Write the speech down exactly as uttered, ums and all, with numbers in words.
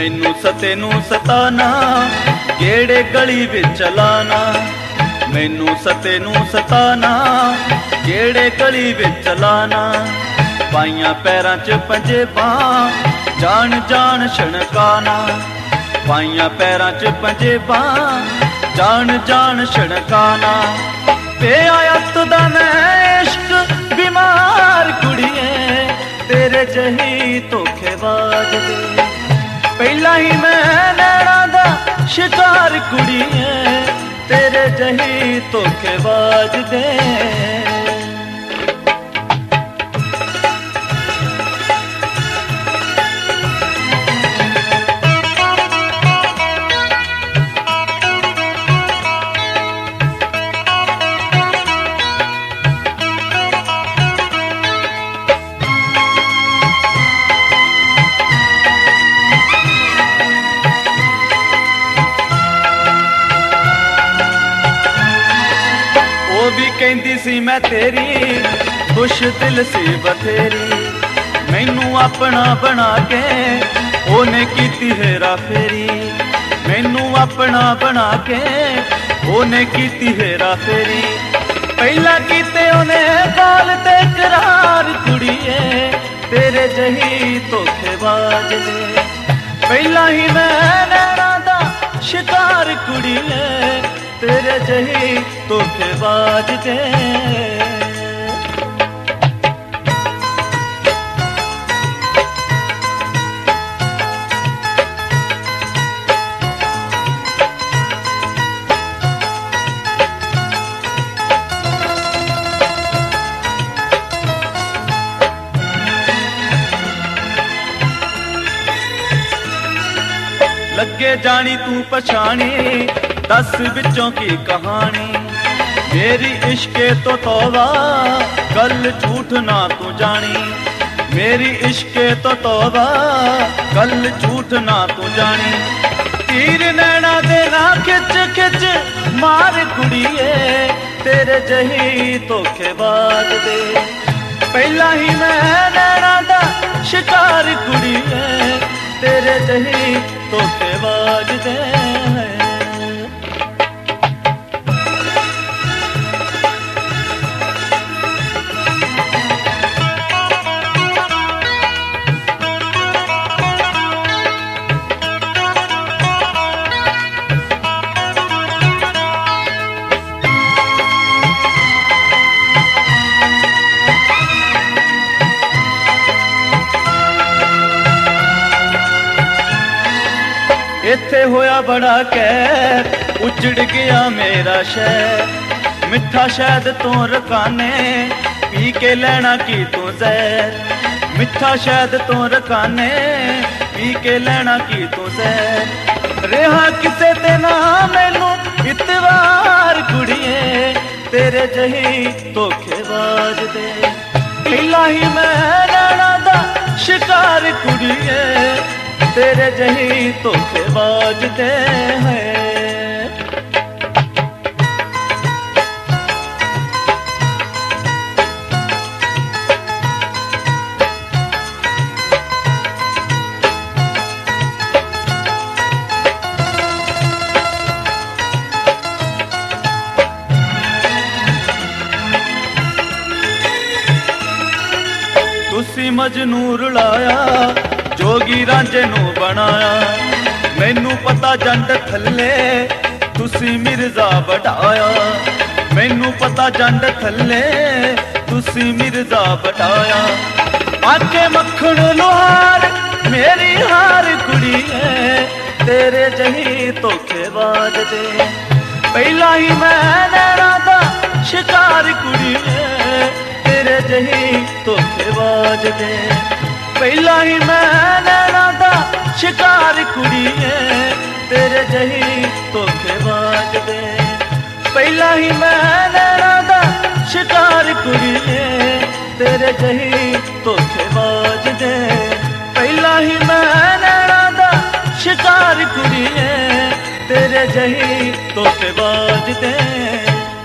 मैनू सते नू सताना गेड़े गली विच लाना। मैनू सते नू सताना गेड़े गली विच लाना। पाइयां पैरां च पंजेबां जान जान छणकाना। पाइयां पैरां च पंजेबां जान जान छणकाना। पे आया तुदा मैं इश्क बीमार कुड़िए तेरे जही धोखेबाज दे। पहला ही मैं नैना दा शिकार कुड़िए तेरे जही धोखेबाज दे। भी कहती सी मैं तेरी खुश दिल सी बथेरी। मैनू अपना बना के ओने कीती हेरा फेरी। मैनू अपना बना के ओने कीती हेरा फेरी। पहला कीते ओने गाल ते करार कुड़िए तेरे जही धोखेबाज दे। पहला ही मैं नैना दा शिकार कुड़िए तेरे जही धोखेबाज दे। लगे जानी तू पछानी दस विचों की कहानी। मेरी इश्के तो तौबा कल झूठ ना तू जानी। मेरी इश्के तो तौबा कल झूठ ना तू जानी। तीर नैना देना खिच खिच मार कुड़िए तेरे जही धोखेबाज दे। पहला ही मैं नैना दा शिकार कुड़िए तेरे जही धोखेबाज दे। इत्थे होया बड़ा कहर उजड़ गया मेरा शहर। मिठा शहद तो रकाने पी के लेना की तू जहर। मिठा शहद तो रकाने पी के लेना की तू जहर। रेहा किसे ते ना मैनू इतवार कुड़िए तेरे जही धोखेबाज दे। पहला ही मैं नैना दा शिकार कुड़िए तेरे जही धोखेबाज दे है। तुसी मजनू रुलाया जोगी रांझे नू बनाया। मैनू पता जंड थल्ले तुसी मिर्जा बढ़ाया। मैनू पता जंड थल्ले तुसी मिर्जा बढ़ाया। आके मक्खन लोहार मेरी हार कुड़िए तेरे जही धोखेबाज दे। पहला ही मैं नैना दा शिकार कुड़िए तेरे जही धोखेबाज दे। पहला ही मैं नैना दा शिकार कुड़िए तेरे जही धोखेबाज दे। पहला ही मैं नैना दा शिकार कुड़िए तेरे जही धोखेबाज दे। पहला ही मैं नैना दा शिकार कुड़िए तेरे जही धोखेबाज दे।